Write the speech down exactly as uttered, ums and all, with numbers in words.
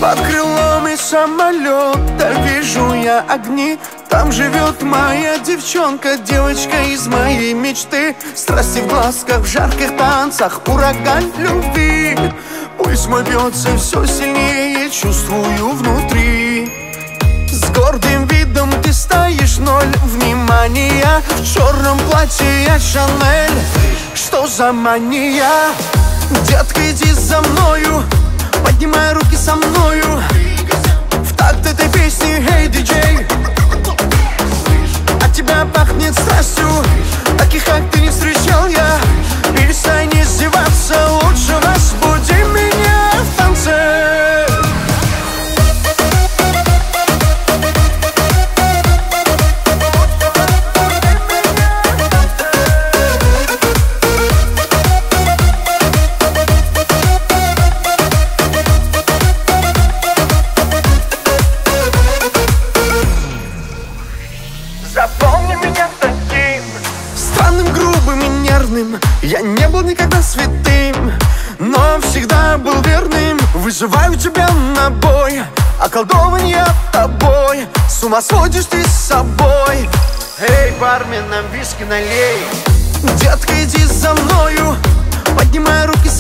Под крылом и самолета вижу я огни. Там живет моя девчонка, девочка из моей мечты. Страсти в глазках, в жарких танцах, ураган любви. Пульс мой бьется все сильнее, чувствую внутри. С гордым видом ты стоишь, ноль внимания. В черном платье я Шанель, что за мания? Детка, иди за мною, поднимай руки со мною. В такт этой песни, эй, диджей. От тебя пахнет страстью, таких как ты не встречал я. Перестань издеваться, лучше разбуди меня в танце. Запомни меня таким странным, грубым и нервным. Я не был никогда святым, но всегда был верным. Вызываю тебя на бой, околдован я тобой. С ума сводишь ты с собой. Эй, бармен, нам виски налей. Детка, иди за мною, поднимай руки